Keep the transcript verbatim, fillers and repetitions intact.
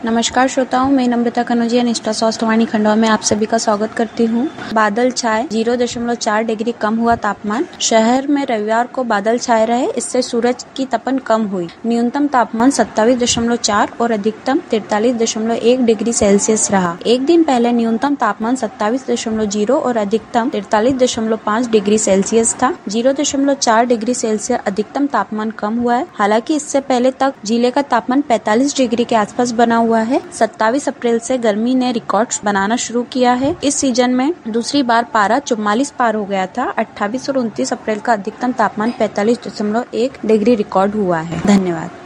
नमस्कार श्रोताओं, मैं नम्रता कनौजिया निष्ठा स्वास्थ्यवाणी खंडवा में आप सभी का स्वागत करती हूँ। बादल छाए, जीरो दशमलव चार डिग्री कम हुआ तापमान। शहर में रविवार को बादल छाए रहे, इससे सूरज की तपन कम हुई। न्यूनतम तापमान सत्ताईस दशमलव चार और अधिकतम तैंतालीस दशमलव एक डिग्री सेल्सियस रहा। एक दिन पहले न्यूनतम तापमान सत्ताईस दशमलव जीरो और अधिकतम तैंतालीस दशमलव पाँच डिग्री सेल्सियस था। जीरो दशमलव चार डिग्री सेल्सियस अधिकतम तापमान कम हुआ है। हालांकि इससे पहले तक जिले का तापमान पैंतालीस डिग्री के आसपास बना हुआ है। सत्ताईस अप्रैल से गर्मी ने रिकॉर्ड बनाना शुरू किया है। इस सीजन में दूसरी बार पारा चौवालीस पार हो गया था। अट्ठाईस और उनतीस अप्रैल का अधिकतम तापमान पैंतालीस दशमलव एक डिग्री रिकॉर्ड हुआ है। धन्यवाद।